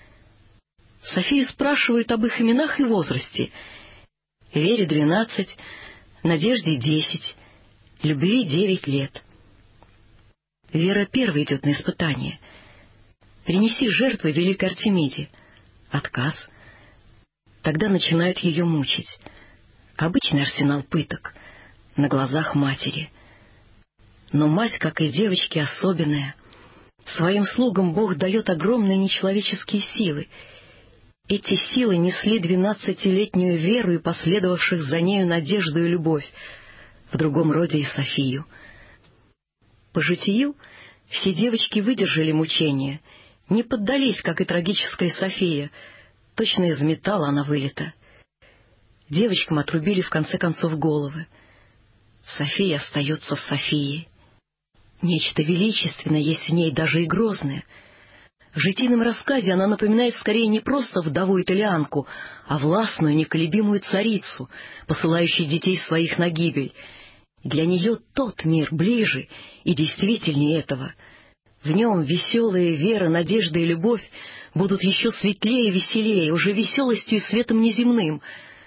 Софию спрашивают об их именах и возрасте. Вере 12, Надежде 10, любви 9 лет. Вера первой идет на испытание. Принеси жертвы великой Артемиде. Отказ. Тогда начинают ее мучить. Обычный арсенал пыток на глазах матери. Но мать, как и девочки, особенная. Своим слугам Бог дает огромные нечеловеческие силы. Эти силы несли 12-летнюю Веру и последовавших за нею надежду и любовь, в другом роде и Софию. По житию все девочки выдержали мучения, не поддались, как и трагическая София, точно из металла она вылита. Девочкам отрубили в конце концов головы. София остается Софией. Нечто величественное есть в ней, даже и грозное. В житийном рассказе она напоминает скорее не просто вдову-итальянку, а властную, неколебимую царицу, посылающую детей своих на гибель. Для нее тот мир ближе и действительнее этого. В нем веселая вера, надежда и любовь будут еще светлее и веселее, уже веселостью и светом неземным.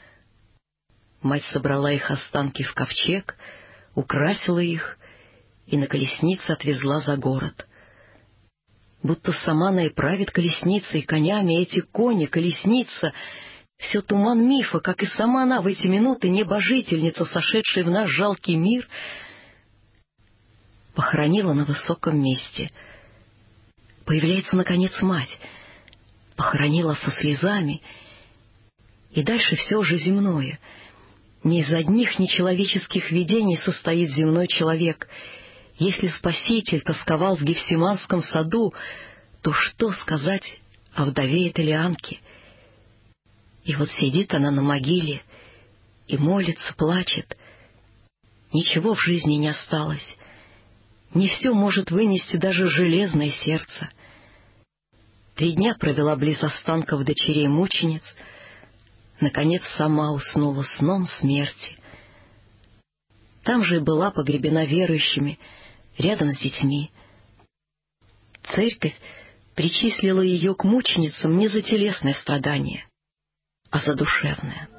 Мать собрала их останки в ковчег, украсила их и на колеснице отвезла за город. Будто сама она и правит колесницей, конями, эти кони, колесница — все туман мифа, как и сама она в эти минуты небожительница, сошедшая в наш жалкий мир, похоронила на высоком месте. Появляется, наконец, мать, похоронила со слезами, и дальше все же земное. Не из одних нечеловеческих видений состоит земной человек. Если Спаситель тосковал в Гефсиманском саду, то что сказать о вдове-итальянке? И вот сидит она на могиле и молится, плачет. Ничего в жизни не осталось. не все может вынести даже железное сердце. 3 дня провела близ останков дочерей мучениц, наконец сама уснула сном смерти. Там же и была погребена верующими, рядом с детьми. Церковь причислила ее к мученицам не за телесное страдание, а за душевное.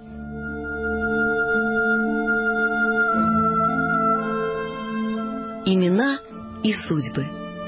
Имена и судьбы.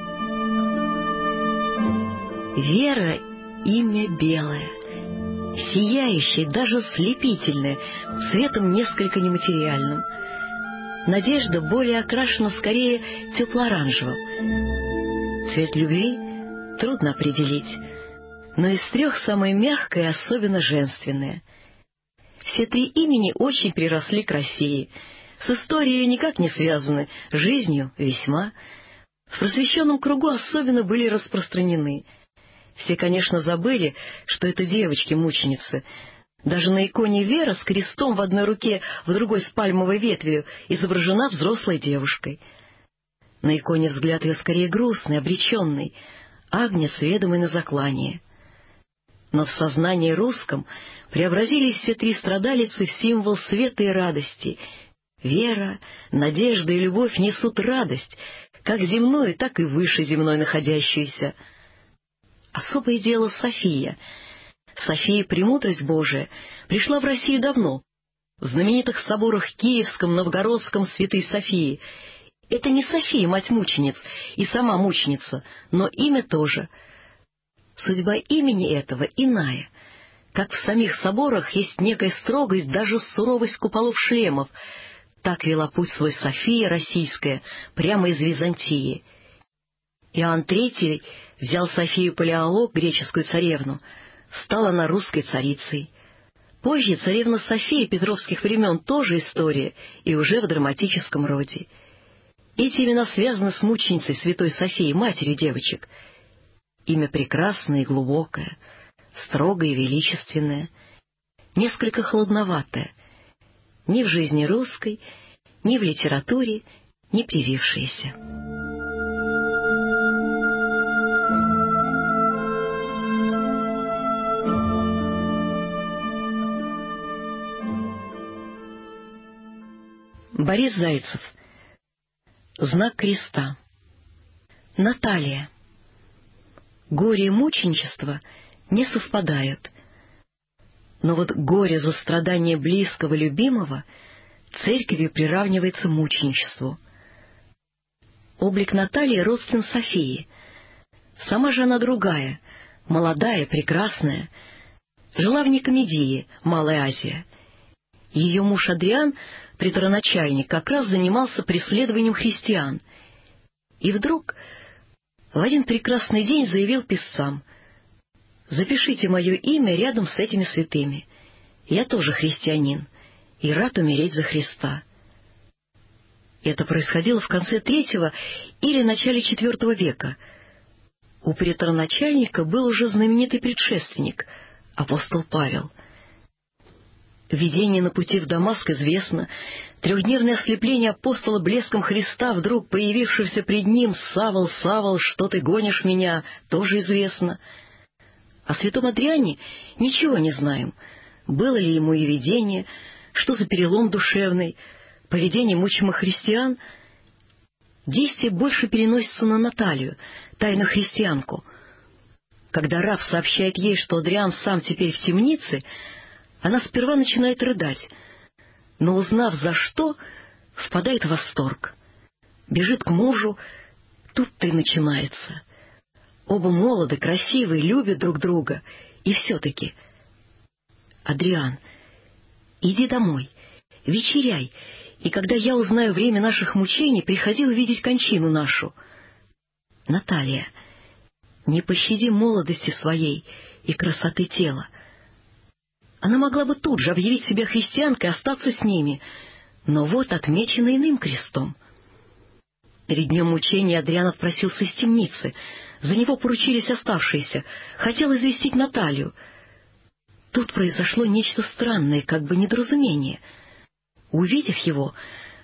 Вера — имя белое, сияющее, даже слепительное, цветом несколько нематериальным. Надежда более окрашена скорее тепло-оранжевым. Цвет любви трудно определить, но из 3 самое мягкое и особенно женственное. Все 3 имени очень приросли к России, с историей никак не связаны, жизнью весьма. В просвещенном кругу особенно были распространены. Все, конечно, забыли, что это девочки-мученицы. Даже на иконе Вера с крестом в одной руке, в другой с пальмовой ветвью изображена взрослой девушкой. На иконе взгляд ее скорее грустный, обреченный, агнец, ведомый на заклание. Но в сознании русском преобразились все 3 страдалицы в символ света и радости. Вера, надежда и любовь несут радость, как земную, так и выше земной находящуюся. Особое дело София. София, премудрость Божия, пришла в Россию давно. В знаменитых соборах Киевском, Новгородском святой Софии. Это не София, мать-мучениц, и сама мученица, но имя тоже. Судьба имени этого иная. Как в самих соборах есть некая строгость, даже суровость куполов шлемов. Так вела путь свой София Российская, прямо из Византии. Иоанн III взял Софию Палеолог, греческую царевну, стала она русской царицей. Позже царевна София петровских времен тоже история, и уже в драматическом роде. Эти имена связаны с мученицей святой Софией, матерью девочек. Имя прекрасное и глубокое, строгое и величественное, несколько холодноватое, ни в жизни русской, ни в литературе не привившееся. Борис Зайцев. Знак креста. Наталья. Горе и мученичество не совпадают. Но вот горе за страдание близкого, любимого церковью приравнивается мученичеству. Облик Натальи родствен Софии. Сама же она другая, молодая, прекрасная. Жила в Никомедии, Малая Азия. Ее муж Адриан, претороначальник, как раз занимался преследованием христиан. И вдруг в один прекрасный день заявил писцам: «Запишите мое имя рядом с этими святыми. Я тоже христианин и рад умереть за Христа». Это происходило в конце III или начале IV века. У претороначальника был уже знаменитый предшественник, апостол Павел. Видение на пути в Дамаск известно. 3-дневное ослепление апостола блеском Христа, вдруг появившегося пред ним: «Савл, Савл, что ты гонишь меня?» тоже известно. О святом Адриане ничего не знаем. Было ли ему и видение, что за перелом душевный, поведение мучимых христиан? Действие больше переносится на Наталью, тайную христианку. Когда Раф сообщает ей, что Адриан сам теперь в темнице, она сперва начинает рыдать, но, узнав за что, впадает в восторг. Бежит к мужу, тут-то и начинается. Оба молоды, красивые, любят друг друга. И все-таки: «Адриан, иди домой, вечеряй, и когда я узнаю время наших мучений, приходи увидеть кончину нашу. Наталья, не пощади молодости своей и красоты тела». Она могла бы тут же объявить себя христианкой и остаться с ними, но вот отмечена иным крестом. Перед днем мучения Адриан отпросился из темницы, за него поручились оставшиеся, хотел известить Наталью. Тут произошло нечто странное, как бы недоразумение. Увидев его,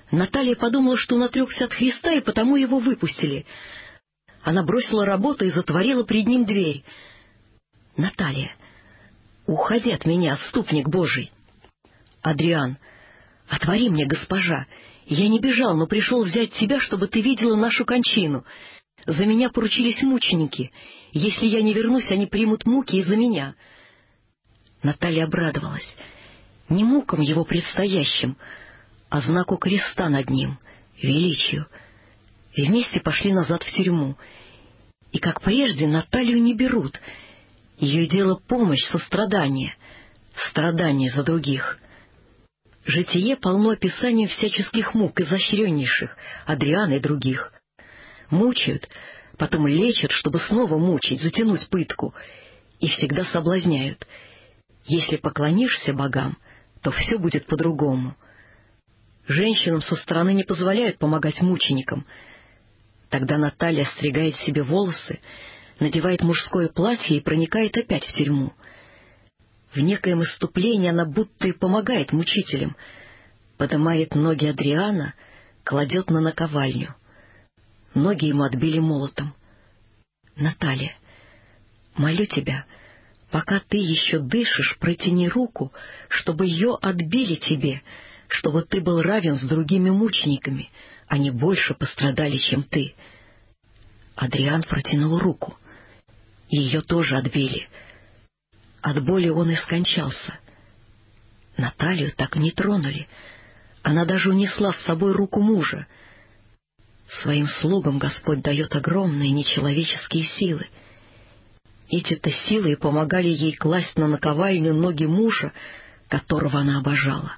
Наталья подумала, что он отрекся от Христа, и потому его выпустили. Она бросила работу и затворила пред ним дверь. «Наталья, уходи от меня, отступник Божий!» «Адриан, отвори мне, госпожа! Я не бежал, но пришел взять тебя, чтобы ты видела нашу кончину. За меня поручились мученики. Если я не вернусь, они примут муки из-за меня». Наталья обрадовалась. Не мукам его предстоящим, а знаку креста над ним, величию. И вместе пошли назад в тюрьму. И, как прежде, Наталью не берут. Ее дело помощь, сострадание, страдание за других. Житие полно описанием всяческих мук, изощреннейших, Адриана и других. Мучают, потом лечат, чтобы снова мучить, затянуть пытку, и всегда соблазняют. Если поклонишься богам, то все будет по-другому. Женщинам со стороны не позволяют помогать мученикам. Тогда Наталья стригает себе волосы, надевает мужское платье и проникает опять в тюрьму. В некоем исступлении она будто и помогает мучителям, подымает ноги Адриана, кладет на наковальню. Ноги ему отбили молотом. «Наталья, молю тебя, пока ты еще дышишь, протяни руку, чтобы ее отбили тебе, чтобы ты был равен с другими мучениками, они больше пострадали, чем ты». Адриан протянул руку. Ее тоже отбили. От боли он и скончался. Наталью так и не тронули. Она даже унесла с собой руку мужа. Своим слугам Господь дает огромные нечеловеческие силы. Эти-то силы и помогали ей класть на наковальню ноги мужа, которого она обожала.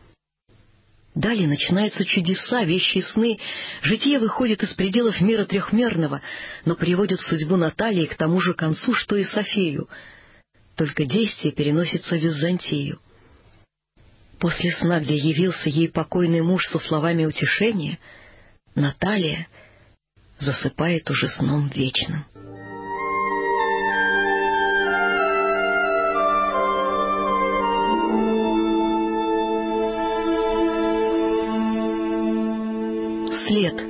Далее начинаются чудеса, вещи и сны. Житие выходит из пределов мира трехмерного, но приводит судьбу Натальи к тому же концу, что и Софию. Только действие переносится в Византию. После сна, где явился ей покойный муж со словами утешения, Наталья засыпает уже сном вечным. След.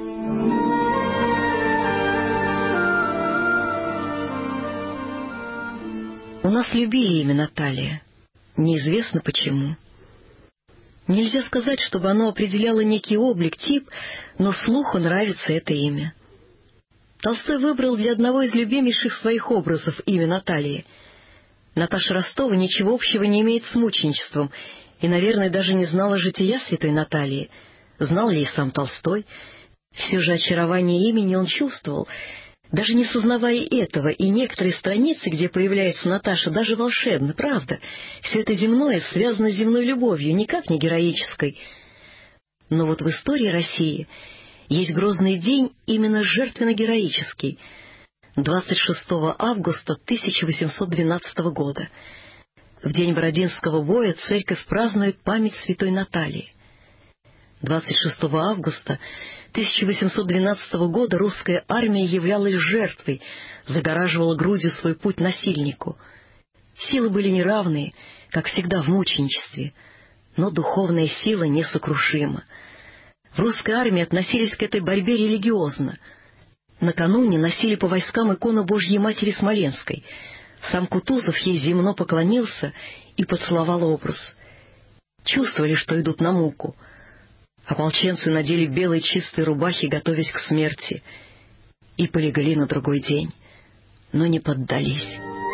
У нас любили имя Наталья. Неизвестно почему. Нельзя сказать, чтобы оно определяло некий облик, тип, но слуху нравится это имя. Толстой выбрал для одного из любимейших своих образов имя Натальи. Наташа Ростова ничего общего не имеет с мученичеством и, наверное, даже не знала жития святой Натальи. Знал ли и сам Толстой? Все же очарование имени он чувствовал, даже не сознавая этого, и некоторые страницы, где появляется Наташа, даже волшебны, правда. Все это земное связано с земной любовью, никак не героической. Но вот в истории России есть грозный день, именно жертвенно-героический, 26 августа 1812 года. В день Бородинского боя церковь празднует память святой Натальи. 26 августа 1812 года русская армия являлась жертвой, загораживала грудью свой путь насильнику. Силы были неравные, как всегда в мученичестве, но духовная сила несокрушима. В русской армии относились к этой борьбе религиозно. Накануне носили по войскам икону Божьей Матери Смоленской. Сам Кутузов ей земно поклонился и поцеловал образ. Чувствовали, что идут на муку. Ополченцы надели белые чистые рубахи, готовясь к смерти, и полегли на другой день, но не поддались.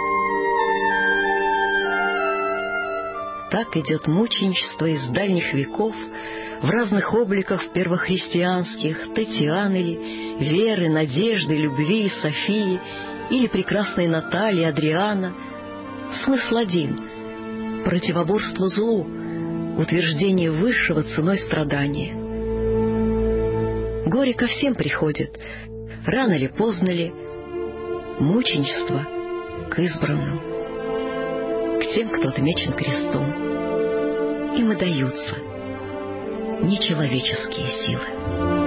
Так идет мученичество из дальних веков, в разных обликах первохристианских, Татьяны ли, Веры, Надежды, Любви, Софии, или прекрасной Натальи, Адриана. Смысл один — противоборство злу, утверждение высшего ценой страдания. Горе ко всем приходит, рано ли, поздно ли, мученичество к избранным, к тем, кто отмечен крестом. Им и даются нечеловеческие силы.